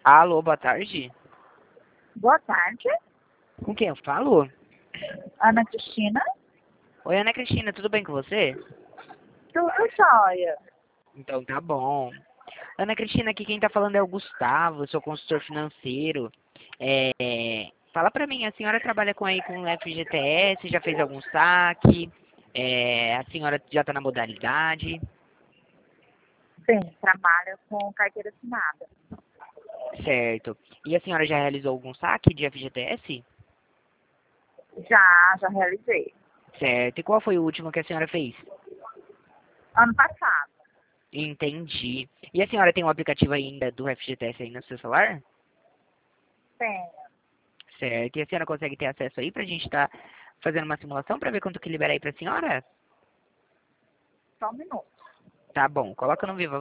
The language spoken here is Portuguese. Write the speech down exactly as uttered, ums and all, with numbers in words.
Alô, boa tarde. Boa tarde, Com quem eu falo? Ana Cristina. Oi, Ana Cristina, tudo bem com você? Tudo jóia. Então tá bom. Ana Cristina, aqui quem tá falando é o Gustavo, sou consultor financeiro. É, fala pra mim, a senhora trabalha com aí com F G T S, já fez algum saque? É, a senhora já tá na modalidade? Bem, trabalho com carteira assinada. Certo. E a senhora já realizou algum saque de F G T S? Já, já realizei. Certo. E qual foi o último que a senhora fez? Ano passado. Entendi. E a senhora tem um aplicativo ainda do F G T S aí no seu celular? Tenho. Certo. E a senhora consegue ter acesso aí pra gente estar fazendo uma simulação pra ver quanto que libera aí pra senhora? Só um minuto. Tá bom. Coloca no Viva